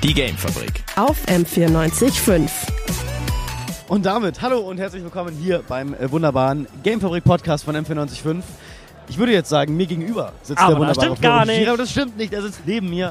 Die Gamefabrik auf M94.5. Und damit hallo und herzlich willkommen hier beim wunderbaren Gamefabrik-Podcast von M94.5. Ich würde jetzt sagen, mir gegenüber sitzt aber der wunderbare das stimmt gar nicht. Aber das stimmt nicht, er sitzt neben mir.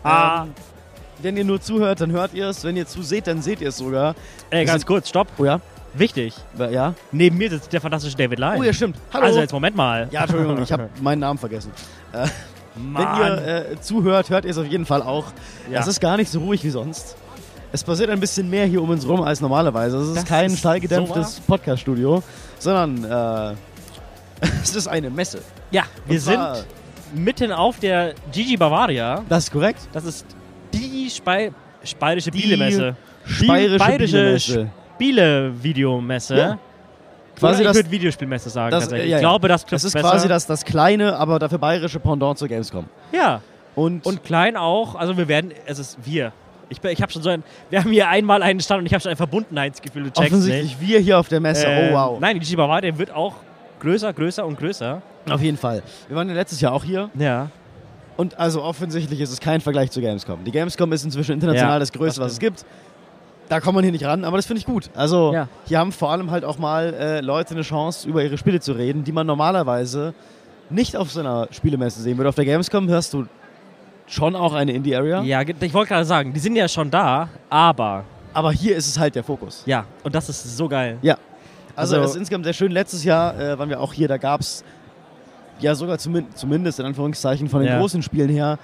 Wenn ihr nur zuhört, dann hört ihr es. Wenn ihr zuseht, dann seht ihr es sogar. Ganz kurz, stopp. Oh ja? Wichtig. Ja? Neben mir sitzt der fantastische David Lyon. Oh ja, stimmt. Hallo. Also jetzt Moment mal. Ja, Entschuldigung, ich habe meinen Namen vergessen. Wenn Mann. ihr zuhört, hört ihr es auf jeden Fall auch. Ja. Es ist gar nicht so ruhig wie sonst. Es passiert ein bisschen mehr hier um uns rum als normalerweise. Es ist kein stallgedämpftes Podcast-Studio, sondern es ist eine Messe. Ja, wir Und zwar- sind mitten auf der Gigi Bavaria. Das ist korrekt. Das ist die Speyerische Spielemesse. Speyerische Spiele-Videomesse. Ja. Quasi Oder das- ich würde Videospielmesse sagen. das- tatsächlich. ja, Ich ja. glaube, das trifft Das ist besser. quasi das kleine, aber dafür bayerische Pendant zur Gamescom. Ja. Und Und klein auch. Also wir werden, es ist wir. Ich habe schon wir haben hier einmal einen Stand und ich habe schon ein Verbundenheitsgefühl. Du checkst offensichtlich nicht. wir hier auf der Messe. Oh wow. Nein, die Gigi Bavaria wird auch größer und größer. Auf jeden Fall. Wir waren ja letztes Jahr auch hier. Ja. Und also offensichtlich ist es kein Vergleich zur Gamescom. Die Gamescom ist inzwischen international Ja, das Größte, das was es gibt. Da kommt man hier nicht ran, aber das finde ich gut. Also Ja. hier haben vor allem halt auch mal Leute eine Chance, über ihre Spiele zu reden, die man normalerweise nicht auf so einer Spielemesse sehen würde. Auf der Gamescom hörst du schon auch eine Indie-Area, Ja, ich wollte gerade sagen, die sind ja schon da, aber aber hier ist es halt der Fokus. ja, und das ist so geil. Ja. Also Also- das ist insgesamt sehr schön. Letztes Jahr waren wir auch hier, da gab es ja sogar zumindest in Anführungszeichen von den Ja. großen Spielen her,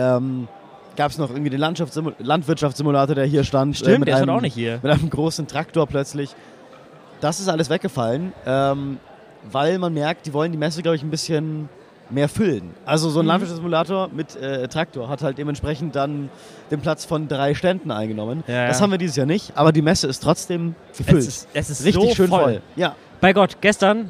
gab es noch irgendwie den Landwirtschaftssimulator, der hier stand. Stimmt, mit der ist einem, halt auch nicht hier. Mit einem großen Traktor plötzlich. Das ist alles weggefallen, weil man merkt, die wollen die Messe, glaube ich, ein bisschen mehr füllen. Also so ein Landwirtschaftssimulator mit Traktor hat halt dementsprechend dann den Platz von 3 Ständen eingenommen. Ja, Das ja. haben wir dieses Jahr nicht, aber die Messe ist trotzdem gefüllt. Es ist richtig so schön voll. voll. Ja. Bei Gott, gestern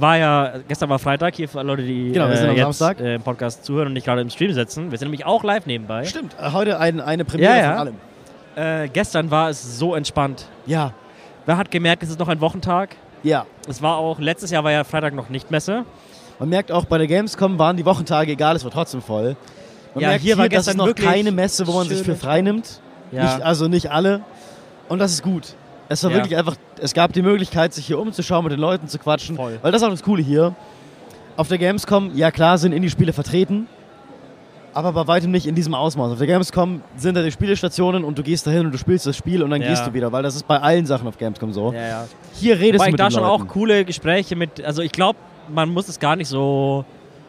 war Freitag hier für alle Leute, die Genau, wir sind am jetzt Samstag. Im Podcast zuhören und nicht gerade im Stream sitzen. Wir sind nämlich auch live nebenbei. Stimmt, heute eine Premiere Ja, ja. von allem. Gestern war es so entspannt. Ja, Wer hat gemerkt, es ist noch ein Wochentag? ja. Es war auch, letztes Jahr war ja Freitag noch nicht Messe. Man merkt auch, bei der Gamescom waren die Wochentage egal, es war trotzdem voll. Man Ja, merkt hier war das ist gestern noch wirklich keine Messe, wo man sich schöne- für frei nimmt. Ja. Nicht alle. Und das ist gut. Es war Ja. wirklich einfach, es gab die Möglichkeit, sich hier umzuschauen, mit den Leuten zu quatschen. Voll. Weil das ist auch das Coole hier. Auf der Gamescom, ja klar, sind Indie-Spiele vertreten, aber bei weitem nicht in diesem Ausmaß. Auf der Gamescom sind da die Spielestationen und du gehst dahin und du spielst das Spiel und dann Ja. gehst du wieder, weil das ist bei allen Sachen auf Gamescom so. Ja, ja. Hier redest Wobei du ich mit da den schon Leuten. auch coole Gespräche mit, also ich glaube, man muss es gar nicht so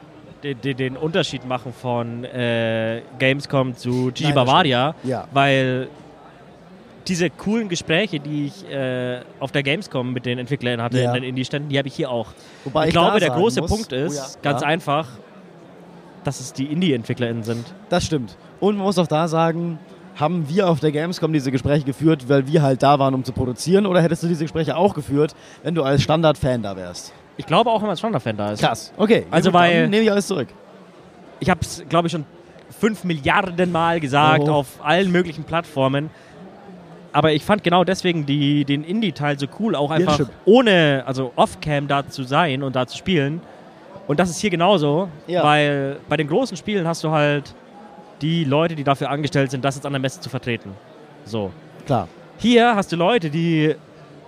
den Unterschied machen von Gamescom zu Gigi Nein, das Bavaria, stimmt. Ja. weil diese coolen Gespräche, die ich auf der Gamescom mit den Entwicklern hatte, Ja. in den Indie-Ständen, die habe ich hier auch. Wobei Ich glaube, da der sagen große muss- Punkt ist, Oh ja, ganz ja. einfach, dass es die Indie-EntwicklerInnen sind. Das stimmt. Und man muss auch da sagen, haben wir auf der Gamescom diese Gespräche geführt, weil wir halt da waren, um zu produzieren, oder hättest du diese Gespräche auch geführt, wenn du als Standard-Fan da wärst? Ich glaube auch, wenn man als Standard-Fan da ist. Krass. Okay. Also ja, gut, weil- dann nehme ich alles zurück. Ich habe es, glaube ich, schon 5 Milliarden Mal gesagt, Oh. auf allen möglichen Plattformen. Aber ich fand genau deswegen den Indie-Teil so cool, auch einfach stimmt. ohne, also off-cam da zu sein und da zu spielen. Und das ist hier genauso, Ja. weil bei den großen Spielen hast du halt die Leute, die dafür angestellt sind, das jetzt an der Messe zu vertreten. So. Klar. Hier hast du Leute, die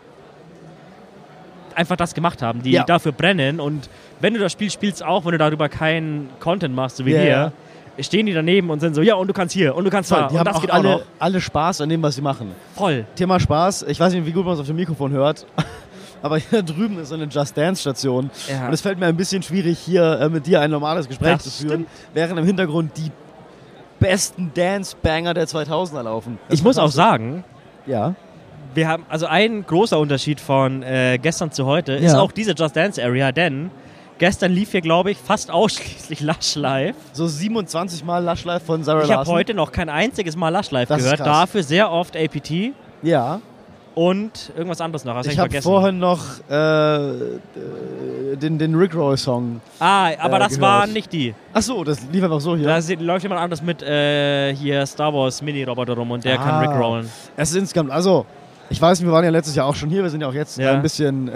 einfach das gemacht haben, die Ja. dafür brennen, und wenn du das Spiel spielst, auch wenn du darüber keinen Content machst, so wie Ja, wir, ja. stehen die daneben und sind so, ja, und du kannst hier und du kannst da Die und haben das auch geht auch noch. alle Spaß an dem, was sie machen. Voll. Thema Spaß, ich weiß nicht, wie gut man es auf dem Mikrofon hört, aber hier drüben ist so eine Just Dance-Station. Ja. Und es fällt mir ein bisschen schwierig, hier mit dir ein normales Gespräch Das zu führen, während im Hintergrund die besten Dance-Banger der 2000er laufen. Das Ich ist muss auch fantastisch. sagen, Ja. wir haben, also ein großer Unterschied von gestern zu heute ist Ja. auch diese Just Dance Area, denn gestern lief hier, glaube ich, fast ausschließlich Lush Live. So 27 Mal Lush Live von Sarah Ich habe Larson. heute noch kein einziges Mal Lush Live Das ist gehört, krass. dafür sehr oft APT Ja. und irgendwas anderes noch, das Ich habe habe vergessen. vorhin noch den Rickroll-Song. Aber das gehört. waren nicht die. Achso, das lief einfach so hier. Da läuft jemand anderes mit hier Star Wars Mini-Roboter rum und der kann Ah. Rickrollen. Es ist insgesamt, also, ich weiß, wir waren ja letztes Jahr auch schon hier. Wir sind ja auch jetzt Ja. ein bisschen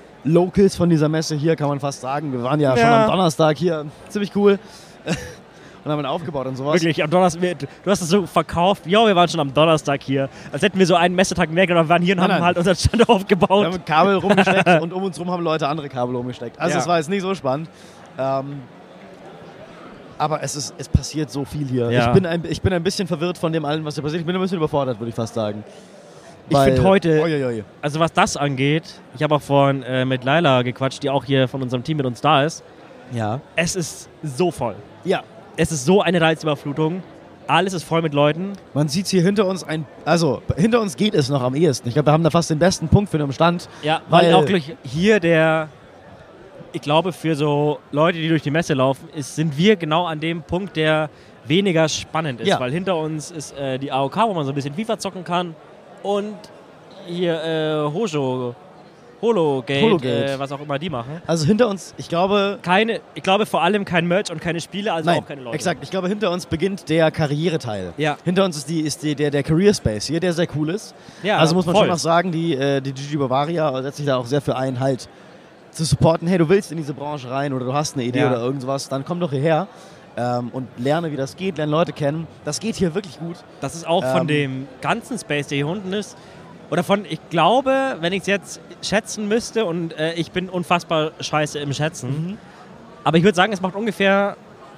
Locals von dieser Messe hier, kann man fast sagen. Wir waren ja schon Ja. am Donnerstag hier. Ziemlich cool. und haben ihn aufgebaut und sowas. Wirklich, am Donnerstag, du hast es so verkauft, ja, wir waren schon am Donnerstag hier. Als hätten wir so einen Messetag mehr genommen, wir waren hier und haben halt unseren Stand aufgebaut. Wir haben Kabel rumgesteckt und um uns rum haben Leute andere Kabel rumgesteckt. Also es war jetzt nicht so spannend. Aber es passiert so viel hier. Ja. Ich bin ein bisschen verwirrt von dem allen, was hier passiert. Ich bin ein bisschen überfordert, würde ich fast sagen. Ich finde heute, Uiuiui. also was das angeht, ich habe auch vorhin mit Laila gequatscht, die auch hier von unserem Team mit uns da ist. Ja. Es ist so voll. Ja. Es ist so eine Reizüberflutung. Alles ist voll mit Leuten. Man sieht hier hinter uns hinter uns geht es noch am ehesten. Ich glaube, wir haben da fast den besten Punkt für den Stand. Ja, weil auch gleich hier ich glaube, für so Leute, die durch die Messe laufen, sind wir genau an dem Punkt, der weniger spannend ist. Ja. Weil hinter uns ist die AOK, wo man so ein bisschen FIFA zocken kann. Und hier Hologate, was auch immer die machen. Also hinter uns, ich glaube vor allem kein Merch und keine Spiele, also nein, auch keine Leute. Exakt, ich glaube, hinter uns beginnt der Karriereteil. Ja. Hinter uns ist der Career Space hier, der sehr cool ist. Ja, also muss man voll. schon noch sagen, die GG Bavaria setzt sich da auch sehr für ein, halt zu supporten. Hey, du willst in diese Branche rein oder du hast eine Idee oder irgendwas, dann komm doch hierher und lerne, wie das geht, lerne Leute kennen. Das geht hier wirklich gut. Das ist auch von dem ganzen Space, der hier unten ist. Oder ich glaube, wenn ich es jetzt schätzen müsste, und ich bin unfassbar scheiße im Schätzen, aber ich würde sagen, es macht ungefähr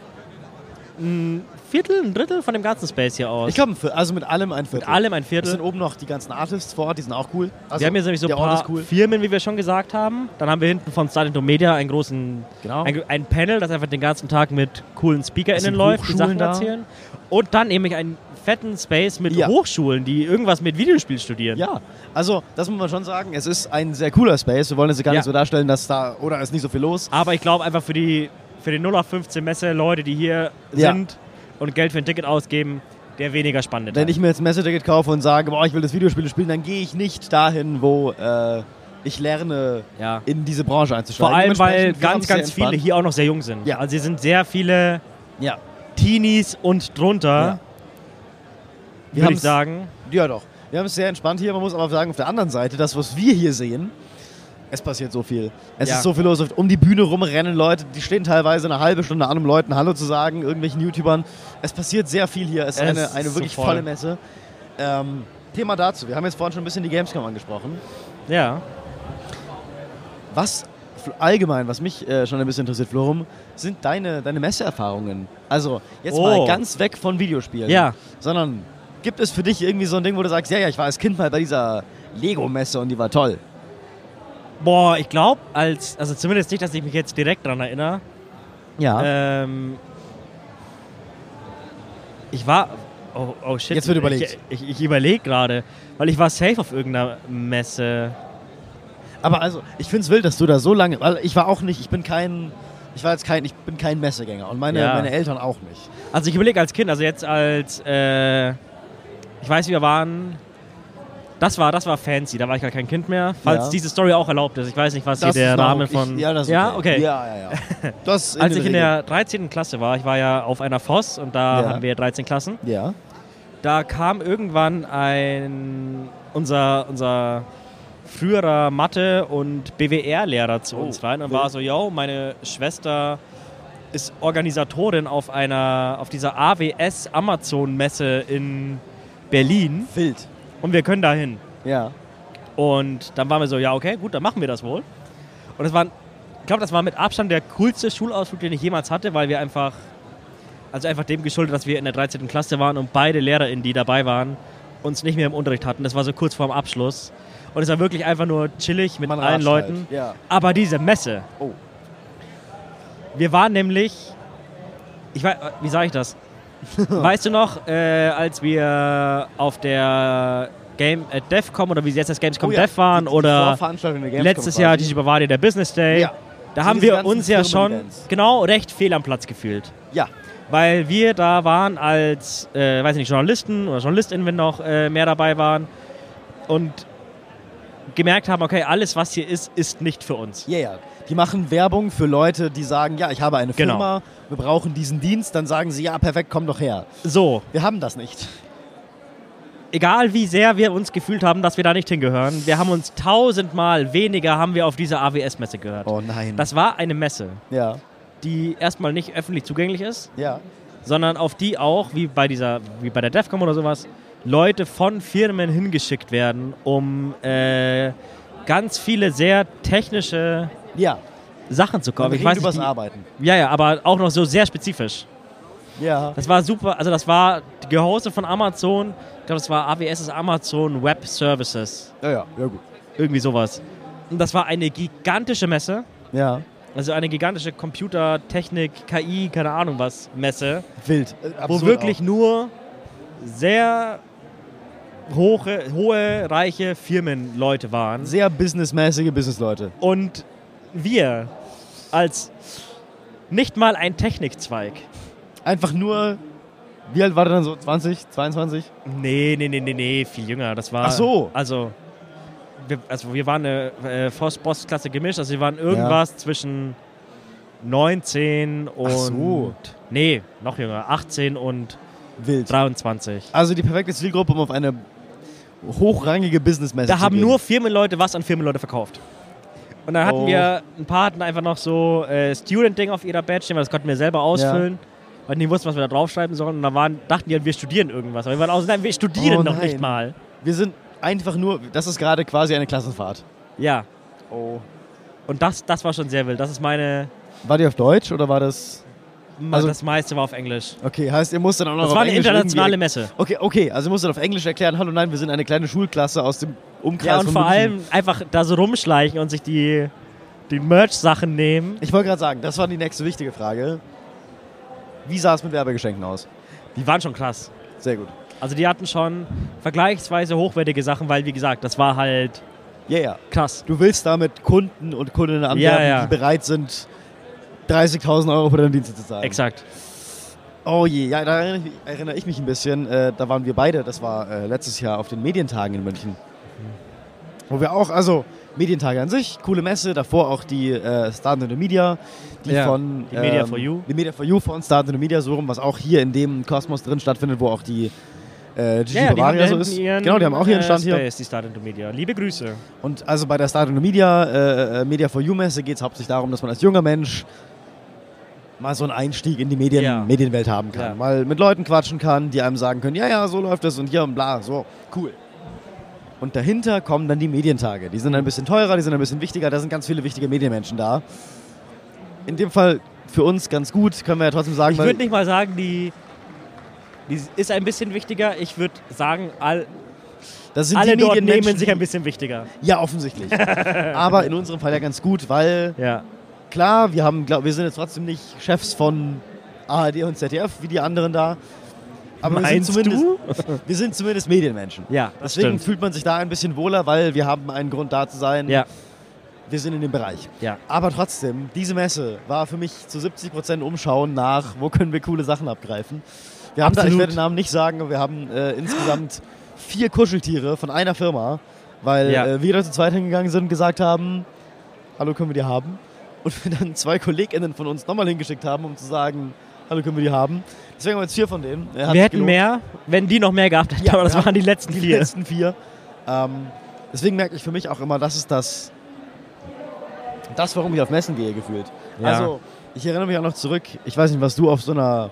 ein Drittel von dem ganzen Space hier aus. Ich glaube, also mit allem ein Viertel. Mit allem ein Es Viertel. sind oben noch die ganzen Artists vor Ort, die sind auch cool. Also Wir haben hier nämlich so ein der Ort paar ist cool. Firmen, wie wir schon gesagt haben. Dann haben wir hinten von Starting to Media einen großen Genau. ein Panel, das einfach den ganzen Tag mit coolen SpeakerInnen sind läuft, die Hochschulen Sachen da. erzählen. Und dann nämlich einen fetten Space mit Ja. Hochschulen, die irgendwas mit Videospiel studieren. Ja, also das muss man schon sagen, es ist ein sehr cooler Space. Wir wollen es gar nicht so darstellen, dass da, oder ist nicht so viel los. Aber ich glaube einfach für die 0815 Messe Leute, die hier Ja. sind und Geld für ein Ticket ausgeben, der weniger spannende Wenn Teil. ich mir jetzt ein Messeticket kaufe und sage, boah, ich will das Videospiel spielen, dann gehe ich nicht dahin, wo ich lerne, Ja. in diese Branche einzusteigen. Vor allem, weil Dementsprechend, wir haben ganz, es sehr ganz viele entspannt. hier auch noch sehr jung sind. Ja. Also hier sind sehr viele Ja. Teenies und drunter, Ja. Wir würde ich haben's- sagen. Ja, doch. Wir haben es sehr entspannt hier. Man muss aber sagen, auf der anderen Seite, das, was wir hier sehen, es passiert so viel. Es Ja. ist so viel los. Um die Bühne rumrennen Leute, die stehen teilweise eine halbe Stunde an, um Leuten Hallo zu sagen, irgendwelchen YouTubern. Es passiert sehr viel hier. Es ist Es eine ist wirklich so voll. volle Messe. Thema dazu. Wir haben jetzt vorhin schon ein bisschen die Gamescom angesprochen. Ja. Was mich schon ein bisschen interessiert, Florum, sind deine Messeerfahrungen. Also jetzt mal ganz weg von Videospielen. Ja. Sondern gibt es für dich irgendwie so ein Ding, wo du sagst, ja, ich war als Kind mal bei dieser Lego-Messe und die war toll. Boah, ich glaube, also zumindest nicht, dass ich mich jetzt direkt daran erinnere. Ja. Ich war. Oh shit. Jetzt wird überlegt. Ich überlege gerade, weil ich war safe auf irgendeiner Messe. Aber also, ich finde es wild, dass du da so lange, weil ich war auch nicht, ich bin kein Messegänger und meine Eltern auch nicht. Also ich überlege als Kind, also jetzt als, ich weiß, wir waren, das war Fancy, da war ich gar kein Kind mehr, falls Ja. diese Story auch erlaubt ist. Ich weiß nicht, was Das hier der ist noch Rahmen okay. von... Ja, das ist Ja, okay. Ja. Das Als ich in der 13. Klasse war, ich war ja auf einer FOS und da Ja. haben wir 13 Klassen, Ja. da kam irgendwann unser früherer Mathe- und BWR-Lehrer zu uns rein und war so, yo, meine Schwester ist Organisatorin auf dieser AWS Amazon-Messe in Berlin Wild. und wir können da hin. Ja. Und dann waren wir so, ja, okay, gut, dann machen wir das wohl. Und ich glaube, das war mit Abstand der coolste Schulausflug, den ich jemals hatte, weil wir einfach dem geschuldet, dass wir in der 13. Klasse waren und beide LehrerInnen, die dabei waren, uns nicht mehr im Unterricht hatten. Das war so kurz vorm Abschluss. Und es war wirklich einfach nur chillig mit Man allen ratscht Leuten. halt. Ja. Aber diese Messe, Oh. wir waren nämlich, wie sage ich das? Weißt du noch, als wir auf der DevCom oder wie sie jetzt das Gamescom Oh ja, Dev waren die oder Vorveranstaltung der Gamescom letztes Jahr quasi. die Bavaria der Business Day, Ja. da So haben diese wir ganzen uns ja schon Firmen-Events. recht fehl am Platz gefühlt. Ja. Weil wir da waren als, weiß nicht, Journalisten oder JournalistInnen, wenn noch mehr dabei waren und gemerkt haben, okay, alles was hier ist nicht für uns. Ja. Die machen Werbung für Leute, die sagen, ja, ich habe eine Genau. Firma, wir brauchen diesen Dienst, dann sagen sie, ja, perfekt, komm doch her. So, Wir haben das nicht. egal wie sehr wir uns gefühlt haben, dass wir da nicht hingehören, wir haben uns 1000-mal weniger haben wir auf dieser AWS-Messe gehört. Oh nein. Das war eine Messe, Ja. die erstmal nicht öffentlich zugänglich ist. Ja. sondern auf die auch, wie bei der DEFCON oder sowas, Leute von Firmen hingeschickt werden, um ganz viele sehr technische Sachen zu kaufen. Ich weiß nicht, Arbeiten. Ja, aber auch noch so sehr spezifisch. Ja. Das war super, also das war gehostet von Amazon, ich glaube, das war AWS, ist Amazon Web Services. Ja, gut. Irgendwie sowas. Und das war eine gigantische Messe. Ja. Also eine gigantische Computertechnik, KI, keine Ahnung was, Messe. Wild. Wo wirklich nur sehr hohe, reiche Firmenleute waren. Sehr businessmäßige Businessleute. Und wir als nicht mal ein Technikzweig. Einfach nur, wie alt war der dann so? 20, 22? Nee, viel jünger. Das war. Ach so. Also wir waren eine Boss-Klasse gemischt, also wir waren irgendwas zwischen 19 und. Ach so. Nee, noch jünger. 18 und Wild. 23. Also die perfekte Zielgruppe, um auf eine hochrangige Businessmesse zu gehen. Da haben nur Firmenleute was an Firmenleute verkauft. Und dann hatten ein paar hatten einfach noch so Student-Ding auf ihrer Badge stehen, weil das konnten wir selber ausfüllen. Weil die wussten, was wir da draufschreiben sollen. Und dann dachten die, wir studieren irgendwas. Aber wir waren auch so, nein, wir studieren noch nicht mal. Wir sind einfach nur, das ist gerade quasi eine Klassenfahrt. Ja. Oh. Und das war schon sehr wild. Das ist meine... War die auf Deutsch oder war das... Also das meiste war auf Englisch. Okay, heißt, ihr musst dann auch noch auf Englisch... Das war eine internationale Messe. Okay, also ihr musst dann auf Englisch erklären, hallo, nein, wir sind eine kleine Schulklasse aus dem Umkreis von München. Ja, und vor allem einfach da so rumschleichen und sich die Merch-Sachen nehmen. Ich wollte gerade sagen, das war die nächste wichtige Frage. Wie sah es mit Werbegeschenken aus? Die waren schon krass. Sehr gut. Also die hatten schon vergleichsweise hochwertige Sachen, weil, wie gesagt, das war halt krass. Du willst damit Kunden und Kundinnen anwerben, die bereit sind, 30.000 € für deine Dienste zu zahlen. Exakt. Oh je, ja, da erinnere ich mich ein bisschen. Da waren wir beide, das war letztes Jahr auf den Medientagen in München. Wo wir auch, also Medientage an sich, coole Messe, davor auch die Start in the Media, die Media for You. Die Media for You von Start in the Media, so rum, was auch hier in dem Kosmos drin stattfindet, wo auch die Gigi Bavaria so ist. Genau, die haben auch ihren Stand hier. Die Start in the Media. Liebe Grüße. Und also bei der Start in the Media, Media for You Messe geht es hauptsächlich darum, dass man als junger Mensch mal so einen Einstieg in die Medienwelt haben kann. Ja. Mal mit Leuten quatschen kann, die einem sagen können, ja, so läuft das und hier und bla, so, cool. Und dahinter kommen dann die Medientage. Die sind ein bisschen teurer, die sind ein bisschen wichtiger, da sind ganz viele wichtige Medienmenschen da. In dem Fall für uns ganz gut, können wir ja trotzdem sagen. Ich würde nicht mal sagen, die ist ein bisschen wichtiger. Ich würde sagen, alle dort nehmen sich ein bisschen wichtiger. Ja, offensichtlich. Aber in unserem Fall ja ganz gut, weil klar, wir sind jetzt trotzdem nicht Chefs von ARD und ZDF wie die anderen da. Aber wir sind zumindest Medienmenschen. Ja, deswegen fühlt man sich da ein bisschen wohler, weil wir haben einen Grund da zu sein. Ja. Wir sind in dem Bereich. Ja. Aber trotzdem, diese Messe war für mich zu 70% Umschauen nach, wo können wir coole Sachen abgreifen. Wir haben da, ich werde den Namen nicht sagen, aber wir haben insgesamt 4 Kuscheltiere von einer Firma, weil wir da zu zweit hingegangen sind und gesagt haben, hallo, können wir die haben? Und wir dann 2 KollegInnen von uns nochmal hingeschickt haben, um zu sagen, hallo, können wir die haben? Deswegen haben wir jetzt 4 von denen. Wir hätten mehr, wenn die noch mehr gehabt hätten, aber das waren die letzten 4. Die letzten 4. Deswegen merke ich für mich auch immer, das ist das, warum ich auf Messen gehe, gefühlt. Ja. Also, ich erinnere mich auch noch zurück, ich weiß nicht, was du auf so einer,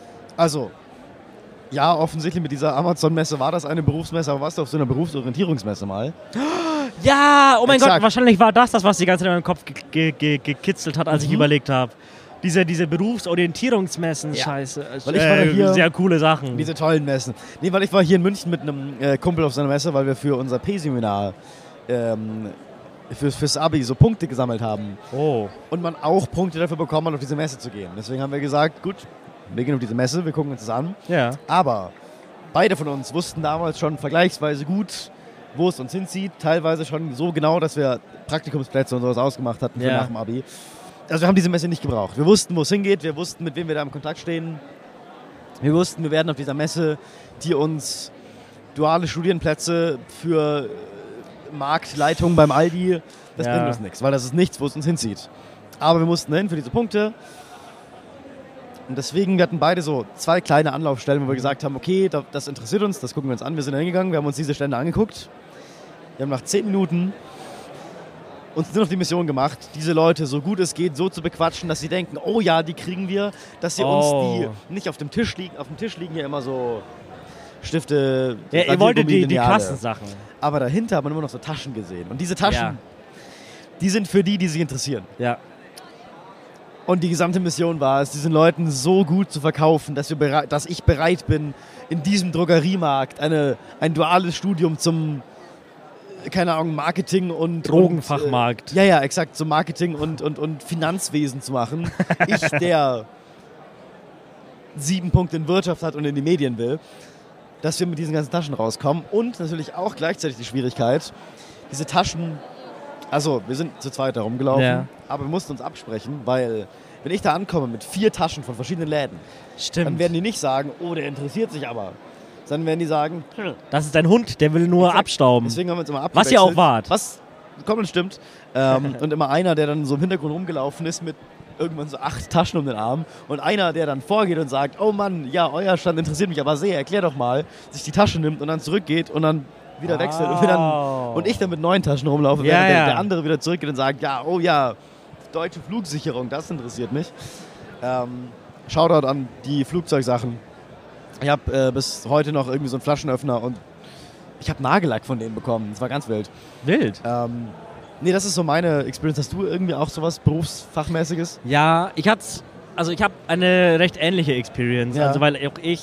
ja, offensichtlich mit dieser Amazon-Messe war das eine Berufsmesse, aber warst du auf so einer Berufsorientierungsmesse mal? Ja, oh mein Gott, wahrscheinlich war das, was die ganze Zeit in meinem Kopf gekitzelt hat, als ich überlegt habe. Diese Berufsorientierungsmessen, scheiße. Weil ich war hier, sehr coole Sachen. Diese tollen Messen. Nee, weil ich war hier in München mit einem Kumpel auf seiner Messe, weil wir für unser P-Seminar fürs Abi so Punkte gesammelt haben. Oh. Und man auch Punkte dafür bekommen hat, auf diese Messe zu gehen. Deswegen haben wir gesagt, gut, wir gehen auf diese Messe, wir gucken uns das an. Ja. Aber beide von uns wussten damals schon vergleichsweise gut, wo es uns hinzieht. Teilweise schon so genau, dass wir Praktikumsplätze und sowas ausgemacht hatten für nach dem Abi. Also wir haben diese Messe nicht gebraucht. Wir wussten, wo es hingeht. Wir wussten, mit wem wir da im Kontakt stehen. Wir wussten, wir werden auf dieser Messe, die uns duale Studienplätze für Marktleitung beim Aldi, das bringt uns nichts, weil das ist nichts, wo es uns hinzieht. Aber wir mussten hin für diese Punkte. Und deswegen, wir hatten beide so 2 kleine Anlaufstellen, wo wir gesagt haben, okay, das interessiert uns, das gucken wir uns an. Wir sind da hingegangen, wir haben uns diese Stände angeguckt. Wir haben nach 10 Minuten uns nur noch die Mission gemacht, diese Leute so gut es geht so zu bequatschen, dass sie denken, oh ja, die kriegen wir, dass sie uns die nicht auf dem Tisch liegen. Auf dem Tisch liegen ja immer so Stifte. Ja, ihr wolltet die Kassensachen. Aber dahinter hat man immer noch so Taschen gesehen. Und diese Taschen, die sind für die sich interessieren. Ja. Und die gesamte Mission war es, diesen Leuten so gut zu verkaufen, dass ich bereit bin, in diesem Drogeriemarkt ein duales Studium zum, keine Ahnung, Marketing und Drogenfachmarkt. Ja, exakt, zum Marketing und Finanzwesen zu machen. Ich, der 7 Punkte in Wirtschaft hat und in die Medien will, dass wir mit diesen ganzen Taschen rauskommen. Und natürlich auch gleichzeitig die Schwierigkeit, diese Taschen, also wir sind zu zweit da rumgelaufen, aber wir mussten uns absprechen, weil wenn ich da ankomme mit 4 Taschen von verschiedenen Läden, dann werden die nicht sagen, oh, der interessiert sich aber. Sondern werden die sagen, das ist ein Hund, der will nur abstauben. Deswegen haben wir uns immer abgewechselt. Was ihr auch wart. Was komplett stimmt. Und immer einer, der dann so im Hintergrund rumgelaufen ist mit irgendwann so 8 Taschen um den Arm. Und einer, der dann vorgeht und sagt, oh Mann, ja, euer Stand interessiert mich aber sehr, erklär doch mal, sich die Tasche nimmt und dann zurückgeht und dann wieder wechselt. Und ich dann mit 9 Taschen rumlaufe, während der andere wieder zurückgeht und sagt, ja, oh ja, deutsche Flugsicherung, das interessiert mich. Shoutout an die Flugzeugsachen. Ich habe bis heute noch irgendwie so einen Flaschenöffner und ich habe Nagellack von denen bekommen. Das war ganz wild. Wild? Nee, das ist so meine Experience. Hast du irgendwie auch sowas Berufsfachmäßiges? Ja, ich habe eine recht ähnliche Experience. Ja. Also weil auch ich,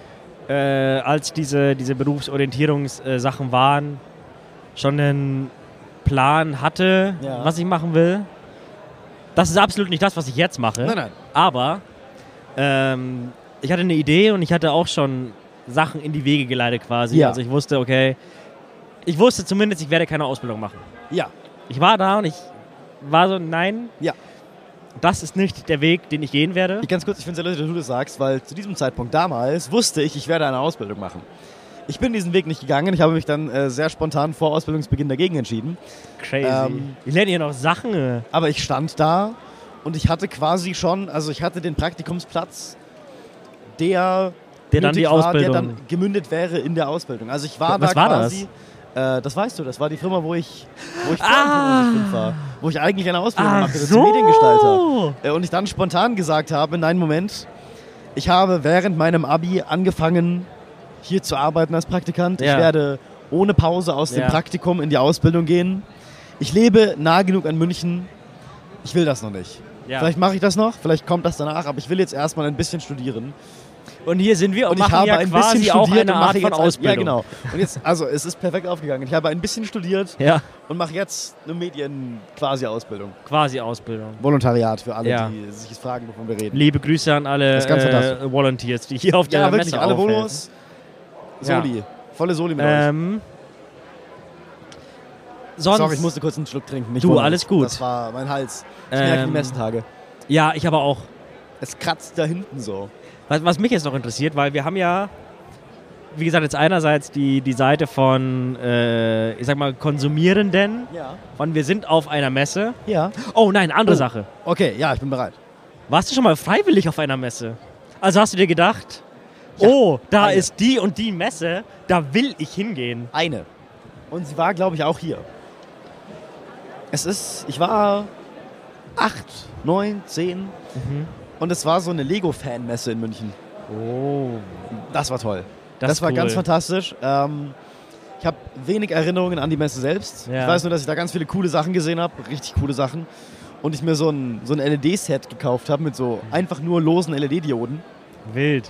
als diese Berufsorientierungssachen waren, schon einen Plan hatte, was ich machen will. Das ist absolut nicht das, was ich jetzt mache. Nein. Aber ich hatte eine Idee und ich hatte auch schon Sachen in die Wege geleitet quasi. Ja. Also ich wusste zumindest, ich werde keine Ausbildung machen. Ja. Ich war da und ich war so, nein, Ja. das ist nicht der Weg, den ich gehen werde. Ganz kurz, ich finde es sehr lustig, dass du das sagst, weil zu diesem Zeitpunkt damals wusste ich werde eine Ausbildung machen. Ich bin diesen Weg nicht gegangen. Ich habe mich dann sehr spontan vor Ausbildungsbeginn dagegen entschieden. Crazy. Ich lerne hier noch Sachen. Aber ich stand da und ich hatte quasi schon, also ich hatte den Praktikumsplatz, der dann die Ausbildung, der dann gemündet wäre in der Ausbildung. Also ich war Was da war quasi. Das weißt du, das war die Firma, wo ich war, wo ich eigentlich eine Ausbildung machte zum Mediengestalter. Und ich dann spontan gesagt habe, nein, Moment, ich habe während meinem Abi angefangen, hier zu arbeiten als Praktikant. Ja. Ich werde ohne Pause aus dem Praktikum in die Ausbildung gehen. Ich lebe nah genug an München. Ich will das noch nicht. Ja. Vielleicht mache ich das noch, vielleicht kommt das danach, aber ich will jetzt erstmal ein bisschen studieren. Und hier sind wir und ich machen habe ja ein quasi bisschen auch studiert eine und Art mache von jetzt Ausbildung. Ja, genau. Und jetzt, also es ist perfekt aufgegangen. Ich habe ein bisschen studiert und mache jetzt eine Medien-Quasi-Ausbildung. Quasi-Ausbildung. Volontariat für alle, die sich jetzt fragen, wovon wir reden. Liebe Grüße an alle Volunteers, die hier auf der Messe wirklich, alle Volos. Soli. Volle Soli mit euch. Sorry, ich musste kurz einen Schluck trinken. Nicht du, alles gut. Das war mein Hals. Ich merke die Messentage. Ja, ich aber auch. Es kratzt da hinten so. Was mich jetzt noch interessiert, weil wir haben ja, wie gesagt, jetzt einerseits die Seite von, ich sag mal, Konsumierenden. Ja. Von wir sind auf einer Messe. Ja. Oh nein, andere Sache. Okay, ja, ich bin bereit. Warst du schon mal freiwillig auf einer Messe? Also hast du dir gedacht, da ist die und die Messe, da will ich hingehen. Eine. Und sie war, glaube ich, auch hier. Ich war 8, 9, 10 und es war so eine Lego-Fan-Messe in München. Oh. Das war toll. Das war cool. ganz fantastisch. Ich habe wenig Erinnerungen an die Messe selbst. Ja. Ich weiß nur, dass ich da ganz viele coole Sachen gesehen habe, richtig coole Sachen. Und ich mir so ein LED-Set gekauft habe mit so einfach nur losen LED-Dioden. Wild.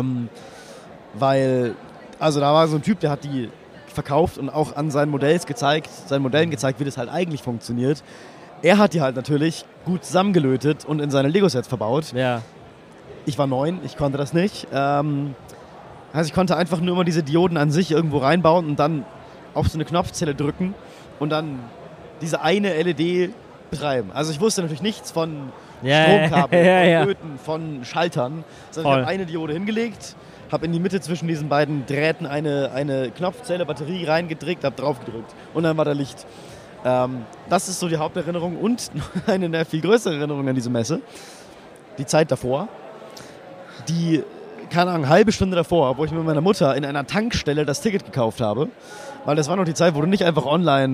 Weil, also da war so ein Typ, der hat die verkauft und auch an seinen Modellen gezeigt, wie das halt eigentlich funktioniert. Er hat die halt natürlich gut zusammengelötet und in seine Lego-Sets verbaut. Ja. Ich war 9, ich konnte das nicht. Also ich konnte einfach nur immer diese Dioden an sich irgendwo reinbauen und dann auf so eine Knopfzelle drücken und dann diese eine LED betreiben. Also ich wusste natürlich nichts von Stromkabeln, von Löten, von Schaltern, sondern ich habe eine Diode hingelegt, habe in die Mitte zwischen diesen beiden Drähten eine Knopfzelle, Batterie reingedrückt, habe drauf gedrückt und dann war da Licht. Das ist so die Haupterinnerung und eine viel größere Erinnerung an diese Messe. Die Zeit davor, die, keine Ahnung, halbe Stunde davor, wo ich mit meiner Mutter in einer Tankstelle das Ticket gekauft habe, weil das war noch die Zeit, wo du nicht einfach online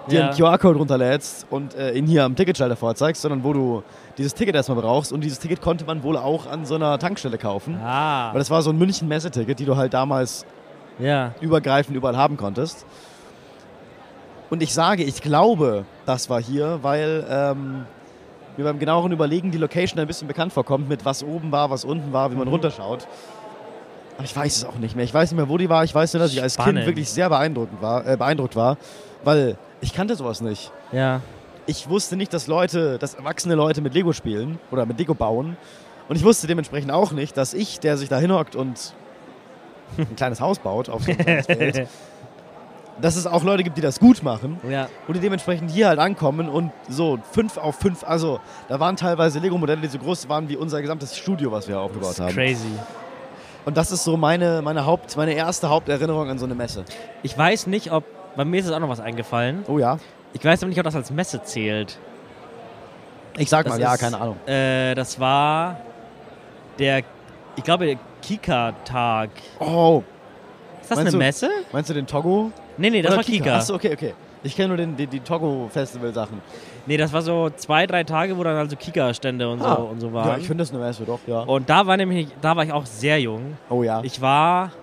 dir einen QR-Code runterlädst und ihn hier am Ticketschalter vorzeigst, sondern wo du dieses Ticket erstmal brauchst. Und dieses Ticket konnte man wohl auch an so einer Tankstelle kaufen. Weil das war so ein München-Messe-Ticket, die du halt damals übergreifend überall haben konntest. Und ich glaube, das war hier, weil mir beim genaueren Überlegen die Location ein bisschen bekannt vorkommt, mit was oben war, was unten war, wie man runterschaut. Aber ich weiß es auch nicht mehr. Ich weiß nicht mehr, wo die war. Ich weiß nur, dass ich als Kind wirklich sehr beeindruckt war, weil ich kannte sowas nicht. Ja. Ich wusste nicht, dass erwachsene Leute mit Lego spielen oder mit Lego bauen. Und ich wusste dementsprechend auch nicht, dass ich, der sich da hinhockt und ein kleines Haus baut auf so ein kleines Feld, dass es auch Leute gibt, die das gut machen und die dementsprechend hier halt ankommen und so 5 auf 5, also da waren teilweise Lego-Modelle, die so groß waren wie unser gesamtes Studio, was wir aufgebaut haben. Crazy. Und das ist so meine erste Haupterinnerung an so eine Messe. Ich weiß nicht, bei mir ist jetzt auch noch was eingefallen. Oh ja? Ich weiß aber nicht, ob das als Messe zählt. Ich sag mal, keine Ahnung. Das war der Kika-Tag. Oh. Ist das eine Messe? Meinst du den Togo? Nee, das war Kika. Achso, okay. Ich kenne nur die Togo-Festival-Sachen. Nee, das war so 2-3 Tage, wo dann also Kika-Stände und so waren. Ja, ich finde das eine Messe, doch, ja. Und da war ich auch sehr jung. Oh ja. Ich war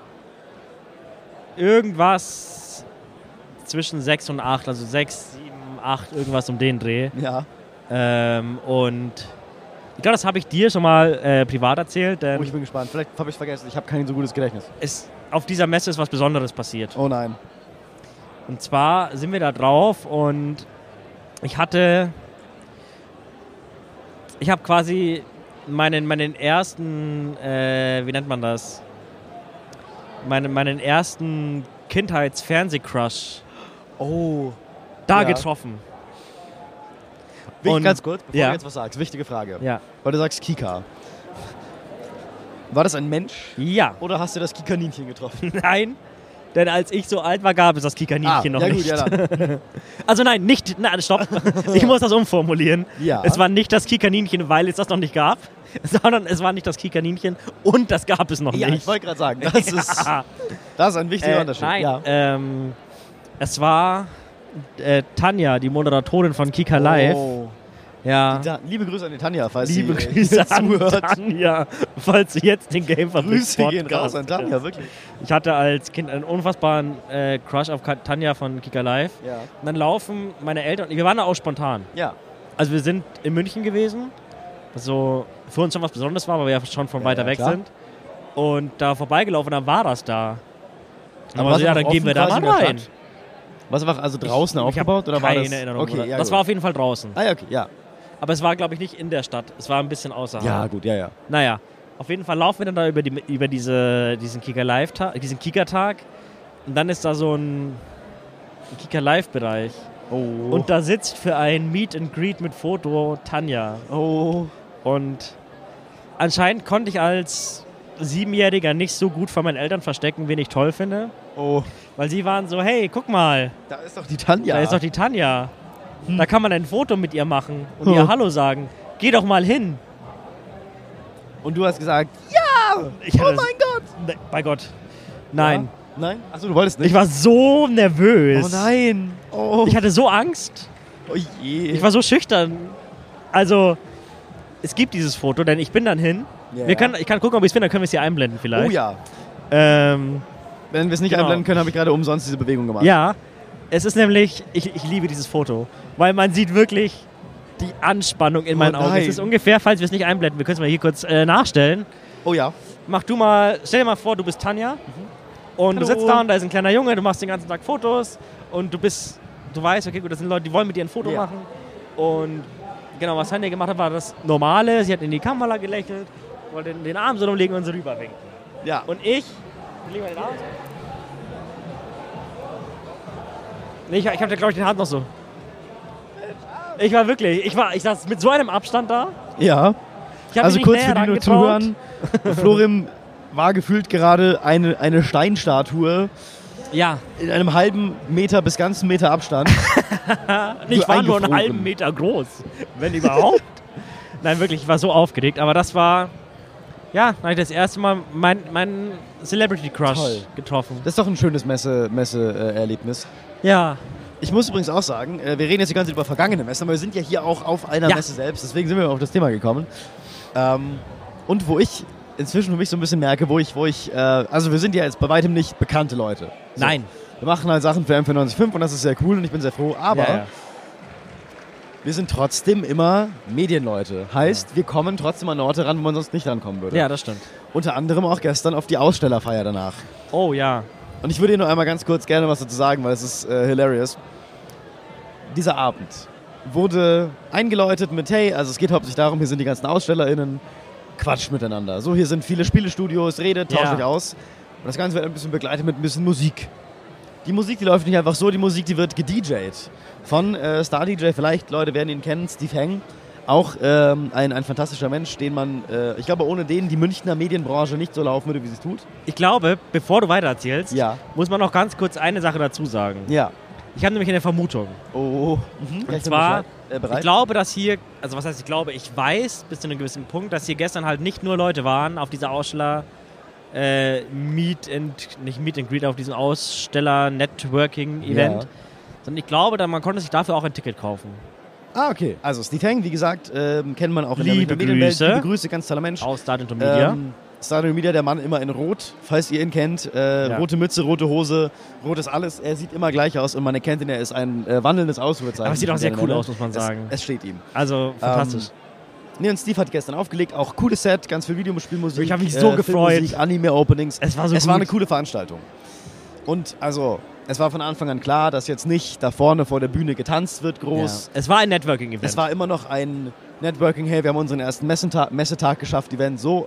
irgendwas zwischen 6 und 8, also 6, 7, 8, irgendwas um den Dreh. Ja. Und ich glaube, das habe ich dir schon mal privat erzählt. Denn ich bin gespannt. Vielleicht habe ich es vergessen. Ich habe kein so gutes Gedächtnis. Auf dieser Messe ist was Besonderes passiert. Oh nein. Und zwar sind wir da drauf und ich habe quasi meinen ersten, wie nennt man das? Meinen ersten Kindheits-Fernseh-Crush getroffen. Ganz kurz, bevor du jetzt was sagst, wichtige Frage. Ja. Weil du sagst Kika. War das ein Mensch? Ja. Oder hast du das Kikaninchen getroffen? Nein, denn als ich so alt war, gab es das Kikaninchen noch nicht. Also nein, stopp. Ich muss das umformulieren. Ja. Es war nicht das Kikaninchen, weil es das noch nicht gab, sondern es war nicht das Kikaninchen und das gab es noch nicht. Ja, ich wollte gerade sagen, das ist ein wichtiger Unterschied. Nein, es war Tanja, die Moderatorin von Kika Live. Ja. Liebe Grüße an die Tanja, falls sie zuhört. Tanja, falls sie jetzt den Gamefabriks Grüße gehen raus an Tanja, wirklich. Ich hatte als Kind einen unfassbaren Crush auf Tanja von Kika Live. Ja. Und dann laufen meine Eltern, wir waren da auch spontan. Ja. Also wir sind in München gewesen, was so für uns schon was Besonderes war, weil wir ja schon von weiter weg sind. Und da vorbeigelaufen, dann war das da. Aber dann gehen wir da mal rein. Was war also draußen aufgebaut? Oder war das? Keine Erinnerung. Okay, ja, das war auf jeden Fall draußen. Okay, ja. Aber es war, glaube ich, nicht in der Stadt. Es war ein bisschen außerhalb. Ja, gut, ja. Naja, auf jeden Fall laufen wir dann da über diesen Kika-Live-Tag, diesen Kika-Tag. Und dann ist da so ein Kika-Live-Bereich. Oh. Und da sitzt für ein Meet and Greet mit Foto Tanja. Oh. Und anscheinend konnte ich als 7-Jähriger nicht so gut von meinen Eltern verstecken, wen ich toll finde. Oh. Weil sie waren so, hey, guck mal. Da ist doch die Tanja. Da kann man ein Foto mit ihr machen und ihr Hallo sagen. Geh doch mal hin. Und du hast gesagt, ja! Oh mein Gott! Bei Gott. Nein. Ja? Nein? Achso, du wolltest nicht? Ich war so nervös. Oh nein. Oh. Ich hatte so Angst. Oh je. Ich war so schüchtern. Also, es gibt dieses Foto, denn ich bin dann hin. Yeah. Ich kann gucken, ob ich es finde, dann können wir es hier einblenden vielleicht. Oh ja. Wenn wir es nicht einblenden können, habe ich gerade umsonst diese Bewegung gemacht. Ja. Es ist nämlich, ich liebe dieses Foto, weil man sieht wirklich die Anspannung in meinen Augen. Es ist ungefähr, falls wir es nicht einblenden, wir können es mal hier kurz nachstellen. Oh ja. Stell dir mal vor, du bist Tanja und Hallo. Du sitzt da und da ist ein kleiner Junge, du machst den ganzen Tag Fotos und du weißt, okay, gut, das sind Leute, die wollen mit dir ein Foto machen. Und genau, was Tanja gemacht hat, war das Normale. Sie hat in die Kamera gelächelt, wollte den Arm so umlegen und so rüberwinken. Ja. Und ich lege mal den Arm so. Ich hatte, glaube ich, den Hand noch so. Ich saß mit so einem Abstand da. Ja. Also kurz für die nur zuhören. Florim war gefühlt gerade eine Steinstatue. Ja. In einem halben Meter bis ganzen Meter Abstand. Ich war nur einen halben Meter groß, wenn überhaupt. Nein, wirklich, ich war so aufgeregt. Aber das war, da habe ich das erste Mal meinen Celebrity Crush getroffen. Das ist doch ein schönes Messe-Erlebnis. Ja. Ich muss übrigens auch sagen, wir reden jetzt die ganze Zeit über vergangene Messen, aber wir sind ja hier auch auf einer Messe selbst, deswegen sind wir auf das Thema gekommen. Und wo ich inzwischen für mich so ein bisschen merke, also wir sind ja jetzt bei weitem nicht bekannte Leute. So. Nein. Wir machen halt Sachen für M945 und das ist sehr cool und ich bin sehr froh, aber wir sind trotzdem immer Medienleute. Heißt, wir kommen trotzdem an Orte ran, wo man sonst nicht rankommen würde. Ja, das stimmt. Unter anderem auch gestern auf die Ausstellerfeier danach. Oh ja. Und ich würde hier nur einmal ganz kurz gerne was dazu sagen, weil es ist hilarious. Dieser Abend wurde eingeläutet mit, hey, also es geht hauptsächlich darum, hier sind die ganzen AusstellerInnen, quatscht miteinander. So, hier sind viele Spielestudios, redet, tauscht euch aus. Und das Ganze wird ein bisschen begleitet mit ein bisschen Musik. Die Musik, die läuft nicht einfach so, die Musik, die wird gedj'd. Von Star DJ, vielleicht Leute werden ihn kennen, Steve Heng. Auch ein fantastischer Mensch, den man, ich glaube, ohne den die Münchner Medienbranche nicht so laufen würde, wie sie es tut. Ich glaube, bevor du weitererzählst, Ja. muss man noch ganz kurz eine Sache dazu sagen. Ja. Ich habe nämlich eine Vermutung. Oh. Und zwar, bereit? ich glaube, dass hier, also was heißt ich glaube, ich weiß bis zu einem gewissen Punkt, dass hier gestern halt nicht nur Leute waren auf dieser Aussteller Meet and Greet, auf diesem Aussteller-Networking-Event, sondern ich glaube, man konnte sich dafür auch ein Ticket kaufen. Ah, okay. Also Steve Heng, wie gesagt, kennt man auch in Liebe der Medienwelt. Grüße. Liebe Grüße, ganz toller Mensch. Aus Start Media. Start Media, der Mann immer in Rot, falls ihr ihn kennt. Rote Mütze, rote Hose, rotes alles. Er sieht immer gleich aus und man erkennt ihn, er ist ein wandelndes Ausrufezeichen. Aber es sieht auch sehr cool aus, muss man sagen. Es steht ihm. Also fantastisch. Nee, und Steve hat gestern aufgelegt, auch cooles Set, ganz viel Videospielmusik. Ich habe mich so gefreut. Filmmusik, Anime-Openings. Es war so Es gut. war eine coole Veranstaltung. Und also, es war von Anfang an klar, dass jetzt nicht da vorne vor der Bühne getanzt wird groß. Ja. Es war ein Networking-Event. Es war immer noch ein Networking, hey, wir haben unseren ersten Messetag geschafft, Event, so.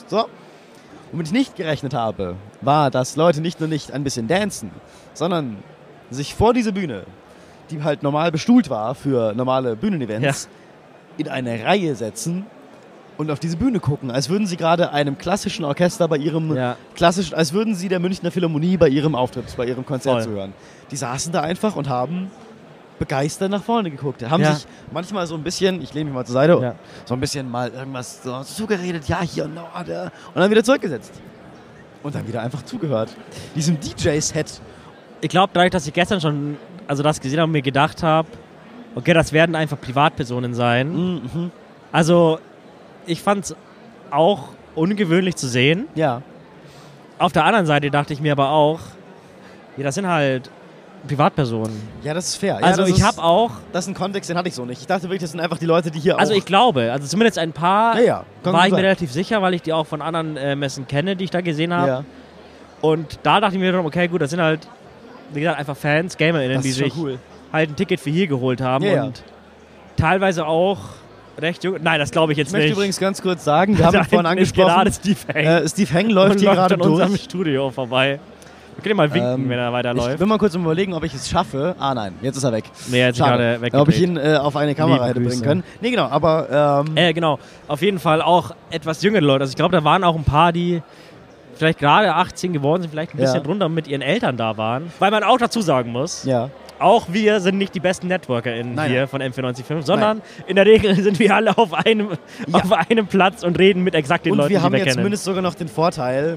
Womit ich nicht gerechnet habe, war, dass Leute nicht nur nicht ein bisschen dancen, sondern sich vor diese Bühne, die halt normal bestuhlt war für normale Bühnenevents, in eine Reihe setzen und auf diese Bühne gucken, als würden sie gerade einem klassischen Orchester bei ihrem als würden sie der Münchner Philharmonie bei ihrem Auftritt, bei ihrem Konzert zuhören. Die saßen da einfach und haben begeistert nach vorne geguckt. Haben sich manchmal so ein bisschen, ich lehne mich mal zur Seite, so ein bisschen mal irgendwas so zugeredet, ja, hier und da, und dann wieder zurückgesetzt. Und dann wieder einfach zugehört. Diesem DJ-Set. Ich glaube, dadurch, dass ich gestern schon das gesehen habe und mir gedacht habe, okay, das werden einfach Privatpersonen sein. Mhm. Also, ich fand es auch ungewöhnlich zu sehen. Ja. Auf der anderen Seite dachte ich mir aber auch, das sind halt Privatpersonen. Ja, das ist fair. Also ich habe auch... Das ist ein Kontext, den hatte ich so nicht. Ich dachte wirklich, das sind einfach die Leute, die hier Also auch... ich glaube, zumindest ein paar kann war ich gut mir sein. relativ sicher, weil ich die auch von anderen Messen kenne, die ich da gesehen habe. Ja. Und da dachte ich mir, okay, gut, das sind halt, wie gesagt, einfach Fans, GamerInnen, Das die ist schon sich cool. halt ein Ticket für hier geholt haben Ja, und teilweise auch recht jung... Nein, das glaube ich jetzt Ich möchte nicht. übrigens ganz kurz sagen, wir haben ihn vorhin Ist gerade angesprochen. Steve Heng. Steve Heng läuft hier gerade an unserem durch. Studio vorbei. Wir können mal winken, wenn er Ich weiterläuft. will mal kurz überlegen, ob ich es schaffe. Ah nein, jetzt ist er weg. Nee, er hat sich Schade. gerade weggedreht. Ob ich ihn auf eine Kamera Liebe hätte Grüße. bringen können. Nee, genau, aber Genau. Auf jeden Fall auch etwas jüngere Leute. Also ich glaube, da waren auch ein paar, die vielleicht gerade 18 geworden sind, vielleicht ein bisschen drunter mit ihren Eltern da waren. Weil man auch dazu sagen muss, auch wir sind nicht die besten NetworkerInnen Nein, hier von M945, sondern in der Regel sind wir alle auf einem Platz und reden mit exakt den und Leuten, wir haben die wir jetzt kennen. zumindest sogar noch den Vorteil,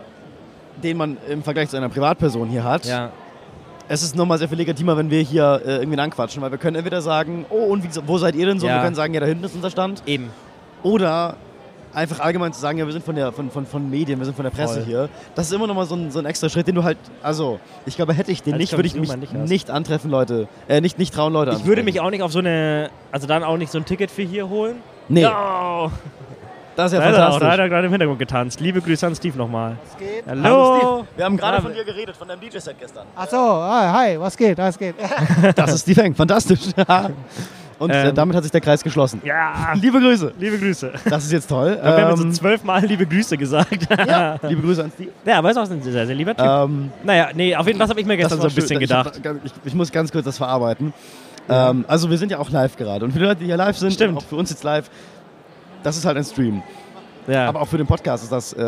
den man im Vergleich zu einer Privatperson hier hat. Ja. Es ist nochmal sehr viel legitimer, wenn wir hier irgendwie anquatschen, weil wir können entweder sagen, oh, und wo seid ihr denn so? Ja. Wir können sagen, ja, da hinten ist unser Stand. Eben. Oder einfach allgemein zu sagen, ja, wir sind von Medien, wir sind von der Presse Voll. hier. Das ist immer nochmal so ein extra Schritt, den du halt, also, ich glaube, hätte ich den Als nicht, würde ich mich Consumer nicht nicht antreffen, Leute. Nicht trauen, Leute Ich würde mich auch nicht auf so eine, dann auch nicht so ein Ticket für hier holen. Nee, Oh, das ist ja da hat er fantastisch. gerade im Hintergrund getanzt. Liebe Grüße an Steve nochmal. Was geht? Hallo, Hallo. Steve. Wir haben gerade Ja, von dir geredet, von deinem DJ-Set gestern. Achso, hi, was geht? Das ist Steve Heng, fantastisch. Und damit hat sich der Kreis geschlossen. Ja, Liebe Grüße. liebe Grüße. Das ist jetzt toll. Wir haben jetzt so 12 Mal liebe Grüße gesagt. ja, liebe Grüße an Steve. Ja, aber ist auch ein sehr, sehr lieber Typ. Naja, nee, auf jeden Fall habe ich mir gestern so war ein bisschen schön. gedacht. Ich muss ganz kurz das verarbeiten. Also wir sind ja auch live gerade. Und für die Leute, die hier live sind, Stimmt. auch für uns jetzt live, das ist halt ein Stream. Ja. Aber auch für den Podcast ist das,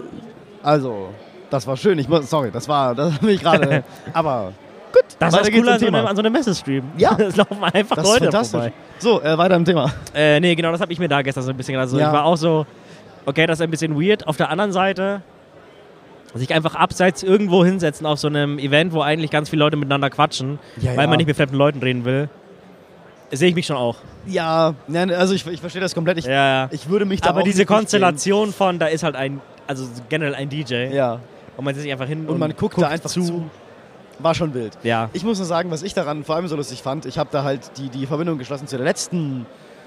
also, das war schön. Sorry, das bin ich gerade, aber gut, das ist weiter das geht's Coole zum an Thema. so einem Messestream. Ja. Es laufen einfach Das ist Leute fantastisch. vorbei. So, weiter im Thema. Nee, genau, das habe ich mir da gestern so ein bisschen gedacht. Also Ja. ich war auch so, okay, das ist ein bisschen weird. Auf der anderen Seite, sich einfach abseits irgendwo hinsetzen auf so einem Event, wo eigentlich ganz viele Leute miteinander quatschen, weil man nicht mit fremden Leuten reden will. Sehe ich mich schon auch. Ja, also ich verstehe das komplett. Ich würde mich da aber auch diese nicht Konstellation von, da ist halt also generell ein DJ. Ja. Und man setzt sich einfach hin und man guckt da einfach zu. War schon wild. Ja. Ich muss nur sagen, was ich daran vor allem so lustig fand, ich habe da halt die Verbindung geschlossen zu der letzten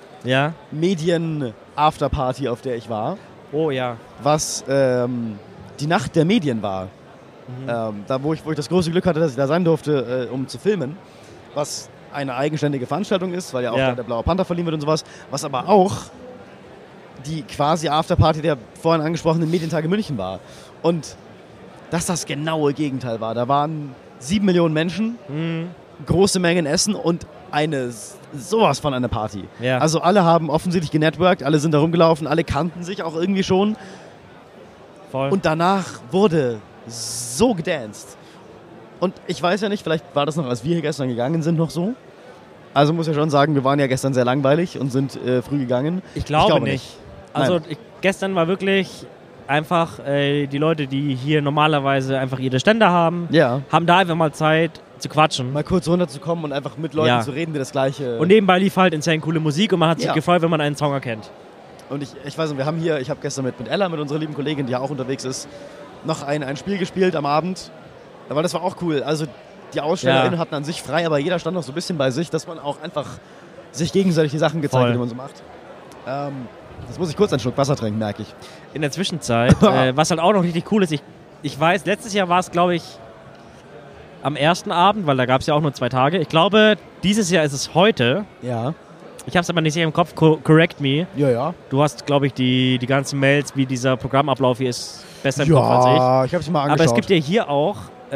Medien-Afterparty, auf der ich war. Oh ja. Was die Nacht der Medien war. Da wo ich das große Glück hatte, dass ich da sein durfte, um zu filmen. Was eine eigenständige Veranstaltung ist, weil ja auch der Blaue Panther verliehen wird und sowas. Was aber auch die quasi Afterparty der vorhin angesprochenen Medientage München war. Und dass das genaue Gegenteil war. Da waren 7 Millionen Menschen, große Mengen Essen und sowas von einer Party. Ja. Also alle haben offensichtlich genetworked, alle sind da rumgelaufen, alle kannten sich auch irgendwie schon. Voll. Und danach wurde so gedanced. Und ich weiß ja nicht, vielleicht war das noch, als wir hier gestern gegangen sind, noch so. Also muss ja schon sagen, wir waren ja gestern sehr langweilig und sind früh gegangen. Ich glaube nicht. Also gestern war wirklich einfach die Leute, die hier normalerweise einfach ihre Stände haben, haben da einfach mal Zeit zu quatschen. Mal kurz runterzukommen und einfach mit Leuten zu reden, die das Gleiche... Und nebenbei lief halt insane coole Musik und man hat sich gefreut, wenn man einen Song erkennt. Und ich weiß nicht, ich habe gestern mit Ella, mit unserer lieben Kollegin, die ja auch unterwegs ist, noch ein Spiel gespielt am Abend. Aber das war auch cool. Also die AusstellerInnen hatten an sich frei, aber jeder stand noch so ein bisschen bei sich, dass man auch einfach sich gegenseitig die Sachen gezeigt hat, die man so macht. Jetzt muss ich kurz einen Schluck Wasser trinken, merke ich. In der Zwischenzeit, was halt auch noch richtig cool ist, ich weiß, letztes Jahr war es, glaube ich, am ersten Abend, weil da gab es ja auch nur 2 Tage. Ich glaube, dieses Jahr ist es heute. Ja. Ich habe es aber nicht sicher im Kopf, correct me. Ja. Du hast, glaube ich, die ganzen Mails, wie dieser Programmablauf hier ist, besser im Kopf als ich. Ja, ich habe es mal angeschaut. Aber es gibt ja hier auch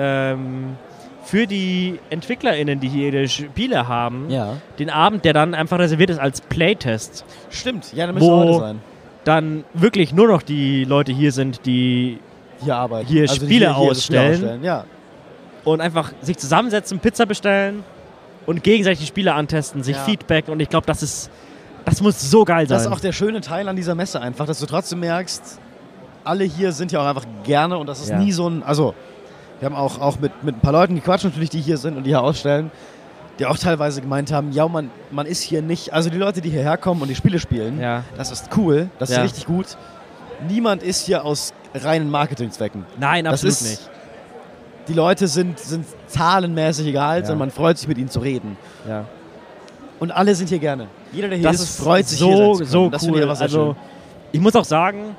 für die EntwicklerInnen, die hier ihre Spiele haben, den Abend, der dann einfach reserviert ist als Playtest. Stimmt, ja, dann müsste heute sein. Dann wirklich nur noch die Leute hier sind, die hier arbeiten. Hier also Spiele ausstellen. Spiele ausstellen. Ja. Und einfach sich zusammensetzen, Pizza bestellen und gegenseitig die Spiele antesten, sich Feedback. Und ich glaube, das muss so geil sein. Das ist auch der schöne Teil an dieser Messe einfach, dass du trotzdem merkst, alle hier sind ja auch einfach gerne und das ist nie so ein... Also, wir haben auch mit ein paar Leuten gequatscht natürlich, die hier sind und die hier ausstellen, die auch teilweise gemeint haben, ja, man ist hier nicht... Also die Leute, die hierher kommen und die Spiele spielen, das ist cool, das ist richtig gut. Niemand ist hier aus reinen Marketingzwecken. Nein, absolut nicht. Die Leute sind zahlenmäßig egal, sondern man freut sich, mit ihnen zu reden. Ja. Und alle sind hier gerne. Jeder, der hier ist, freut sich, so, hier sein zu können. so das cool. Also, schön. Ich muss auch sagen,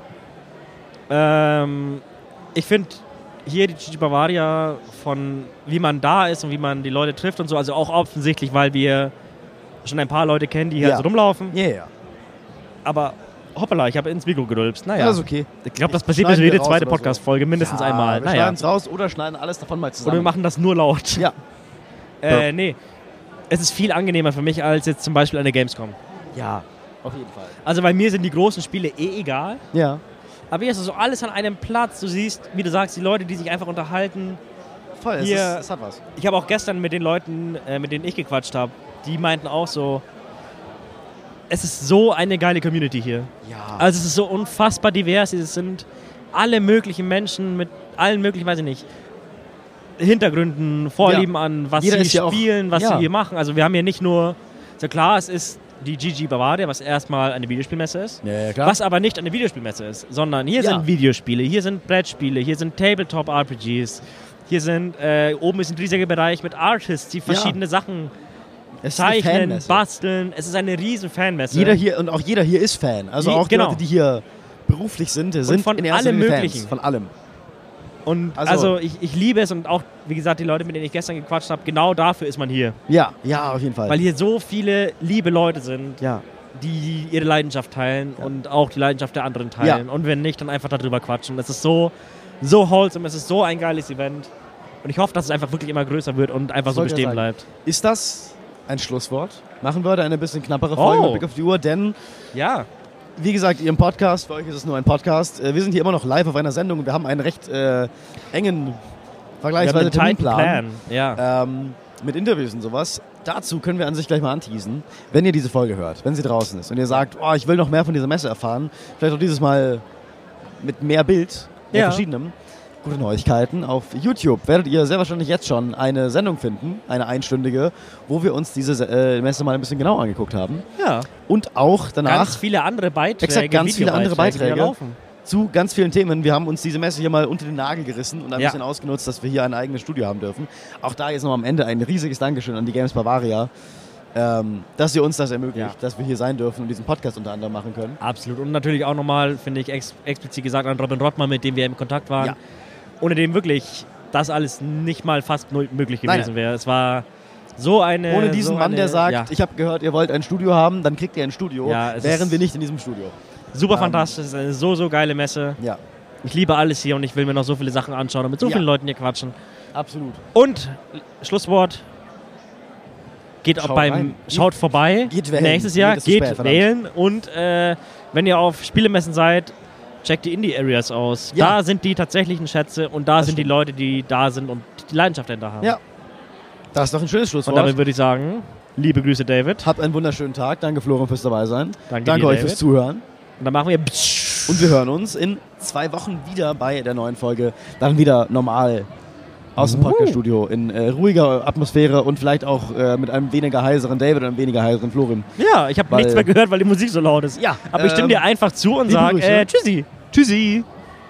ich finde hier die Gigi Bavaria von wie man da ist und wie man die Leute trifft und so, also auch offensichtlich, weil wir schon ein paar Leute kennen, die hier so rumlaufen. Ja. Aber hoppala, ich habe ins Mikro gerülpst. Naja. Das ist okay. Ich glaube, das passiert mir jede zweite Podcast-Folge, mindestens einmal. Wir schneiden es raus oder schneiden alles davon mal zusammen. Oder wir machen das nur laut. Ja. Nee. Es ist viel angenehmer für mich als jetzt zum Beispiel eine Gamescom. Ja, auf jeden Fall. Also bei mir sind die großen Spiele egal. Ja. Aber hier ist so alles an einem Platz. Du siehst, wie du sagst, die Leute, die sich einfach unterhalten. Voll, hier, es hat was. Ich habe auch gestern mit den Leuten, mit denen ich gequatscht habe, die meinten auch so, es ist so eine geile Community hier. Ja. Also es ist so unfassbar divers. Es sind alle möglichen Menschen mit allen möglichen, weiß ich nicht, Hintergründen, Vorlieben an, was Jeder sie spielen, was sie hier machen. Also wir haben hier nicht nur, so klar, es ist die Gigi Bavaria, was erstmal eine Videospielmesse ist, klar. was aber nicht eine Videospielmesse ist, sondern hier sind Videospiele, hier sind Brettspiele, hier sind Tabletop-RPGs, hier sind, oben ist ein riesiger Bereich mit Artists, die verschiedene Sachen zeichnen, basteln. Es ist eine riesen Fanmesse. Jeder hier ist Fan. Also auch die Leute, die hier beruflich sind von in erster allem Linie Möglichen. Fans. Von allem. Und also ich liebe es und auch, wie gesagt, die Leute, mit denen ich gestern gequatscht habe, genau dafür ist man hier. Ja, auf jeden Fall. Weil hier so viele liebe Leute sind, die ihre Leidenschaft teilen und auch die Leidenschaft der anderen teilen. Und wenn nicht, dann einfach darüber quatschen. Es ist so wholesome, es ist so ein geiles Event. Und ich hoffe, dass es einfach wirklich immer größer wird und einfach so bestehen bleibt. Ist das ein Schlusswort? Machen wir heute eine bisschen knappere Folge mit Blick auf die Uhr, denn wie gesagt, Ihr Podcast, für euch ist es nur ein Podcast. Wir sind hier immer noch live auf einer Sendung und wir haben einen recht engen, vergleichsweise Terminplan. Mit Interviews und sowas. Dazu können wir an sich gleich mal anteasen, wenn ihr diese Folge hört, wenn sie draußen ist und ihr sagt, ich will noch mehr von dieser Messe erfahren, vielleicht auch dieses Mal mit mehr Bild, verschiedenem. gute Neuigkeiten. Auf YouTube werdet ihr sehr wahrscheinlich jetzt schon eine Sendung finden, eine einstündige, wo wir uns diese Messe mal ein bisschen genau angeguckt haben. Ja. Und auch danach Ganz viele andere Beiträge. Exakt, ganz viele andere Videobeiträge, die Beiträge. da laufen. zu ganz vielen Themen. Wir haben uns diese Messe hier mal unter den Nagel gerissen und ein Ja. bisschen ausgenutzt, dass wir hier ein eigenes Studio haben dürfen. Auch da jetzt noch am Ende ein riesiges Dankeschön an die Games Bavaria, dass ihr uns das ermöglicht, Ja. dass wir hier sein dürfen und diesen Podcast unter anderem machen können. Absolut. Und natürlich auch nochmal, finde ich, explizit gesagt an Robin Rottmann, mit dem wir im Kontakt waren. Ja. Ohne dem wirklich das alles nicht mal fast möglich Nein. gewesen wäre. Es war so eine... Ohne diesen so Mann, der sagt, ja, ich habe gehört, ihr wollt ein Studio haben, dann kriegt ihr ein Studio, Ja, es wären ist- wir nicht in diesem Studio. super fantastisch, es ist eine so geile Messe. Ja, Ich liebe alles hier und ich will mir noch so viele Sachen anschauen und mit so Ja. vielen Leuten hier quatschen. absolut. Und Schlusswort. Geht auch Schaut beim rein. Schaut vorbei. Geht wählen. Nächstes Jahr Nee, das ist geht spät, verdammt. wählen und wenn ihr auf Spielemessen seid, checkt die Indie-Areas aus. Ja. Da sind die tatsächlichen Schätze und da Das sind die stimmt. Leute, die da sind und die Leidenschaft dahinter haben. Ja, das ist doch ein schönes Und Schlusswort. damit würde ich sagen, liebe Grüße David. Habt einen wunderschönen Tag. Danke Florian fürs dabei sein. Danke Danke dir, euch David. fürs Zuhören. Und dann machen wir Und wir hören uns in 2 Wochen wieder bei der neuen Folge. Dann wieder normal aus dem Podcast-Studio in ruhiger Atmosphäre und vielleicht auch mit einem weniger heiseren David und einem weniger heiseren Florian. Ja, ich habe Weil- nichts mehr gehört, weil die Musik so laut ist. Ja, Aber ich stimme dir einfach zu und liebe sage Grüße. Tschüssi. Tschüssi!